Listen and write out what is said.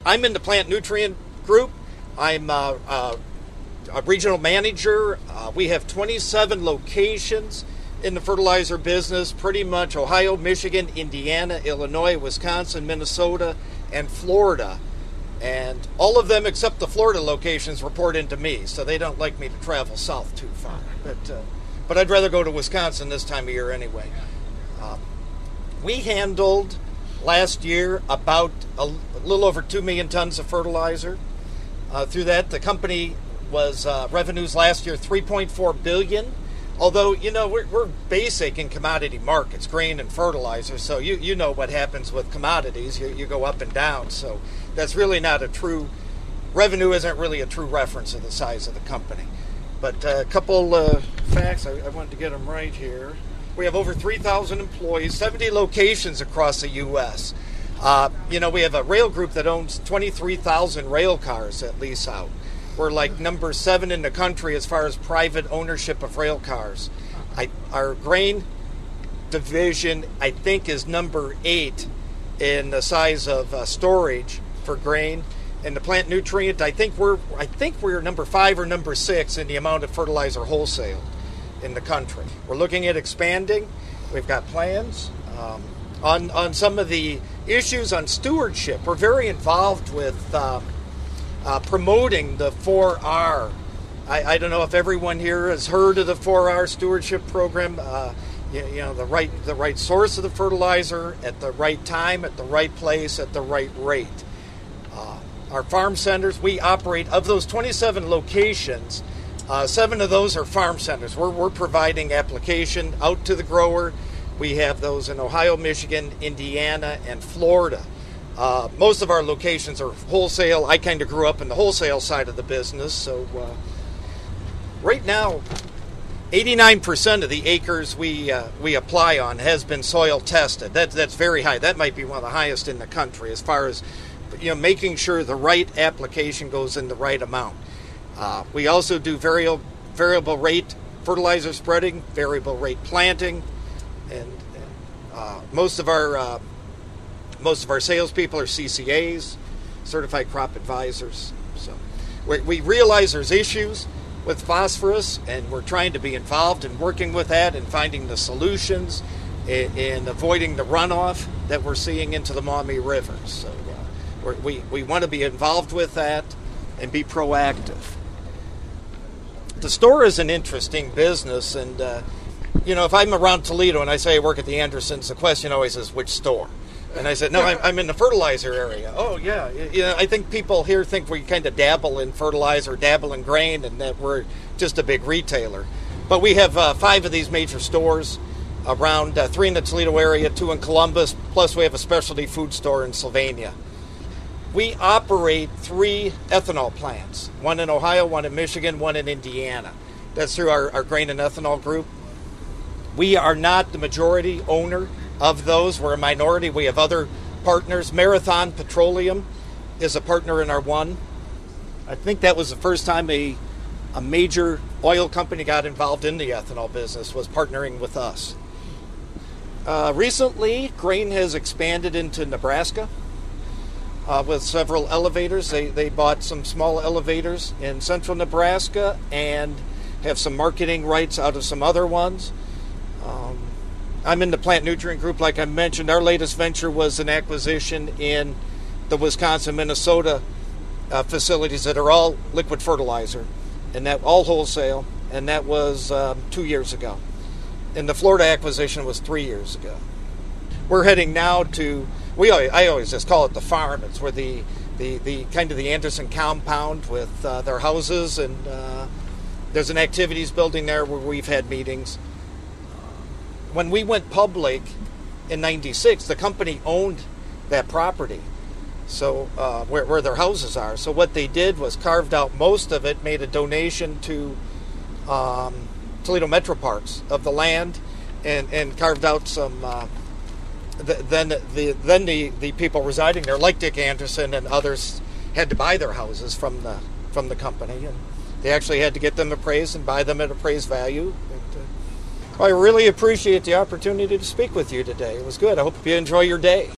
I'm in the plant nutrient group. I'm a regional manager. We have 27 locations in the fertilizer business, pretty much Ohio, Michigan, Indiana, Illinois, Wisconsin, Minnesota, and Florida. And all of them except the Florida locations report into me, so they don't like me to travel south too far. But I'd rather go to Wisconsin this time of year anyway. We handled last year about a little over 2 million tons of fertilizer. Through that, the company was revenues last year $3.4 billion. Although, we're basic in commodity markets, grain and fertilizer, so you know what happens with commodities. You go up and down, so that's really not a true, revenue isn't really a true reference of the size of the company. But a couple facts, I wanted to get them right here. We have over 3,000 employees, 70 locations across the U.S. We have a rail group that owns 23,000 rail cars that lease out. We're like number 7 in the country as far as private ownership of rail cars. Our grain division, I think, is number 8 in the size of storage for grain. And the plant nutrient, I think we're number 5 or number 6 in the amount of fertilizer wholesale in the country. We're looking at expanding. We've got plans on some of the issues on stewardship. We're very involved with promoting the 4R. I don't know if everyone here has heard of the 4R stewardship program. The right source of the fertilizer at the right time, at the right place, at the right rate. Our farm centers, we operate, of those 27 locations, 7 of those are farm centers. We're providing application out to the grower. We have those in Ohio, Michigan, Indiana, and Florida. Most of our locations are wholesale. I kind of grew up in the wholesale side of the business. So right now, 89% of the acres we apply on has been soil tested. That's very high. That might be one of the highest in the country as far as making sure the right application goes in the right amount. We also do variable rate fertilizer spreading, variable rate planting, and most of our salespeople are CCAs, certified crop advisors. So we realize there's issues with phosphorus, and we're trying to be involved in working with that and finding the solutions in avoiding the runoff that we're seeing into the Maumee River. So we want to be involved with that and be proactive. The store is an interesting business, and if I'm around Toledo and I say I work at the Andersons, the question always is, which store? And I said, no, I'm in the fertilizer area. Oh, yeah. I think people here think we kind of dabble in fertilizer, dabble in grain, and that we're just a big retailer. But we have 5 of these major stores around, 3 in the Toledo area, 2 in Columbus, plus we have a specialty food store in Sylvania. We operate 3 ethanol plants, 1 in Ohio, 1 in Michigan, 1 in Indiana. That's through our grain and ethanol group. We are not the majority owner of those. We're a minority. We have other partners. Marathon Petroleum is a partner in our one. I think that was the first time a major oil company got involved in the ethanol business, was partnering with us. Recently, grain has expanded into Nebraska with several elevators. They bought some small elevators in central Nebraska and have some marketing rights out of some other ones. I'm in the plant nutrient group, like I mentioned. Our latest venture was an acquisition in the Wisconsin, Minnesota facilities that are all liquid fertilizer, and that all wholesale, and that was 2 years ago. And the Florida acquisition was 3 years ago. We're heading now to, I always just call it the farm. It's where the kind of the Anderson compound with their houses, and there's an activities building there where we've had meetings. When we went public in '96, the company owned that property, so where their houses are. So what they did was carved out most of it, made a donation to Toledo Metro Parks of the land, and carved out some. Then the people residing there, like Dick Anderson and others, had to buy their houses from the company, and they actually had to get them appraised and buy them at appraised value. I really appreciate the opportunity to speak with you today. It was good. I hope you enjoy your day.